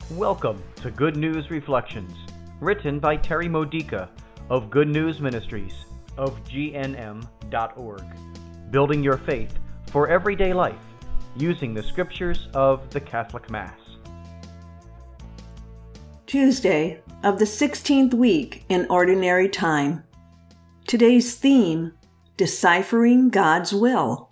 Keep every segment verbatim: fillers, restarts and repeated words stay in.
Welcome to Good News Reflections, written by Terry Modica of Good News Ministries of G N M dot org, building your faith for everyday life using the scriptures of the Catholic Mass. Tuesday of the sixteenth week in Ordinary Time. Today's theme, Deciphering God's Will.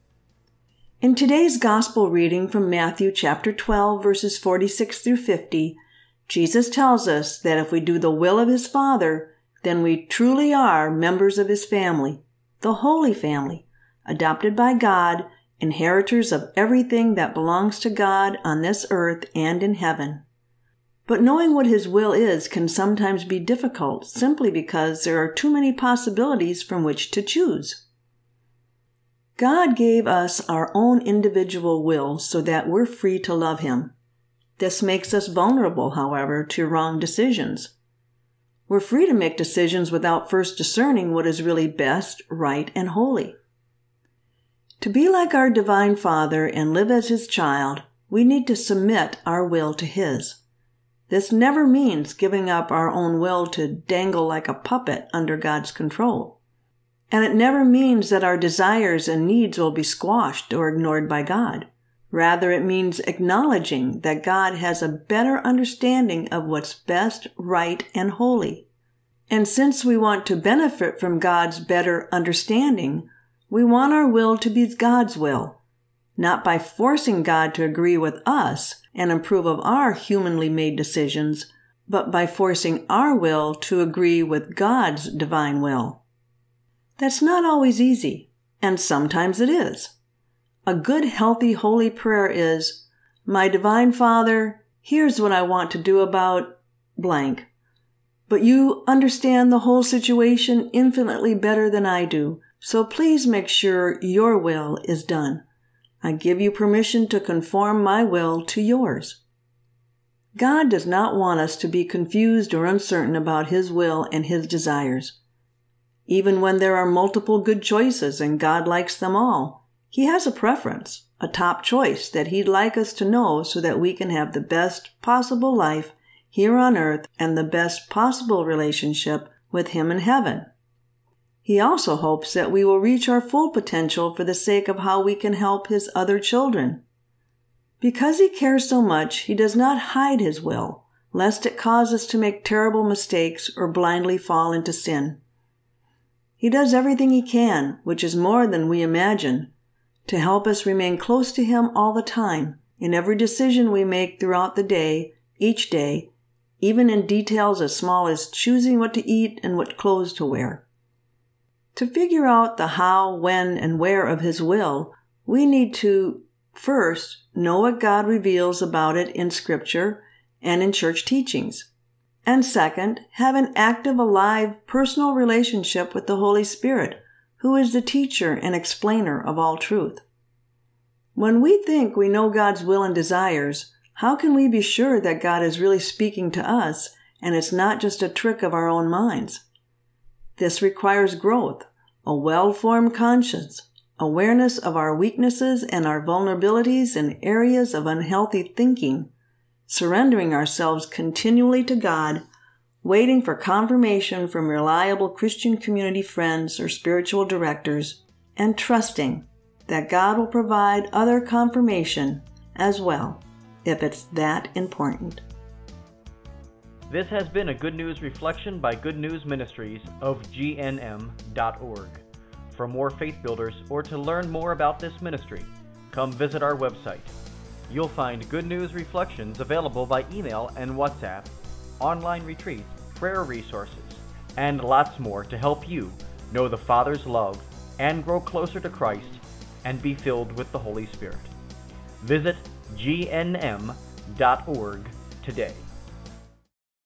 In today's Gospel reading from Matthew chapter twelve, verses forty-six through fifty, Jesus tells us that if we do the will of His Father, then we truly are members of His family, the Holy Family, adopted by God, inheritors of everything that belongs to God on this earth and in heaven. But knowing what His will is can sometimes be difficult simply because there are too many possibilities from which to choose. God gave us our own individual will so that we're free to love Him. This makes us vulnerable, however, to wrong decisions. We're free to make decisions without first discerning what is really best, right, and holy. To be like our Divine Father and live as His child, we need to submit our will to His. This never means giving up our own will to dangle like a puppet under God's control. And it never means that our desires and needs will be squashed or ignored by God. Rather, it means acknowledging that God has a better understanding of what's best, right, and holy. And since we want to benefit from God's better understanding, we want our will to be God's will, not by forcing God to agree with us and approve of our humanly made decisions, but by forcing our will to agree with God's divine will. That's not always easy, and sometimes it is. A good, healthy, holy prayer is, "My Divine Father, here's what I want to do about blank. But you understand the whole situation infinitely better than I do, so please make sure your will is done. I give you permission to conform my will to yours." God does not want us to be confused or uncertain about His will and His desires. Even when there are multiple good choices and God likes them all, He has a preference, a top choice that He'd like us to know so that we can have the best possible life here on earth and the best possible relationship with Him in heaven. He also hopes that we will reach our full potential for the sake of how we can help His other children. Because He cares so much, He does not hide His will, lest it cause us to make terrible mistakes or blindly fall into sin. He does everything He can, which is more than we imagine, to help us remain close to Him all the time, in every decision we make throughout the day, each day, even in details as small as choosing what to eat and what clothes to wear. To figure out the how, when, and where of His will, we need to, first, know what God reveals about it in Scripture and in church teachings. And second, have an active, alive, personal relationship with the Holy Spirit, who is the teacher and explainer of all truth. When we think we know God's will and desires, how can we be sure that God is really speaking to us and it's not just a trick of our own minds? This requires growth, a well-formed conscience, awareness of our weaknesses and our vulnerabilities in areas of unhealthy thinking, surrendering ourselves continually to God, waiting for confirmation from reliable Christian community friends or spiritual directors, and trusting that God will provide other confirmation as well, if it's that important. This has been a Good News Reflection by Good News Ministries of G N M dot org. For more faith builders or to learn more about this ministry, come visit our website. You'll find Good News Reflections available by email and WhatsApp, online retreats, prayer resources, and lots more to help you know the Father's love and grow closer to Christ and be filled with the Holy Spirit. Visit G N M dot org today.